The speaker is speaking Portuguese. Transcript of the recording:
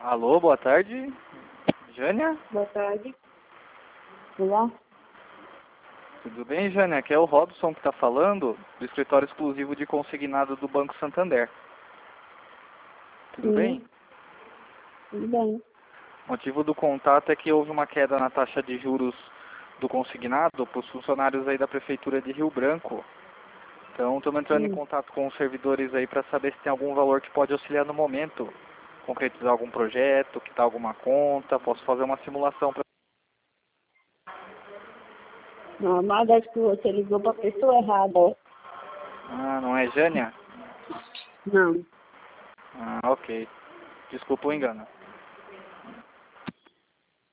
Alô, boa tarde. Jânia? Boa tarde. Olá. Tudo bem, Jânia? Aqui é o Robson que está falando, do escritório exclusivo de consignado do Banco Santander. Tudo bem? Tudo bem. O motivo do contato é que houve uma queda na taxa de juros do consignado para os funcionários aí da Prefeitura de Rio Branco. Então, estamos entrando em contato com os servidores aí para saber se tem algum valor que pode auxiliar no momento. Concretizar algum projeto, quitar alguma conta, posso fazer uma simulação para... Não, mas acho que você ligou para a pessoa errada. Ah, não é Jânia? Não. Ah, ok. Desculpa o engano.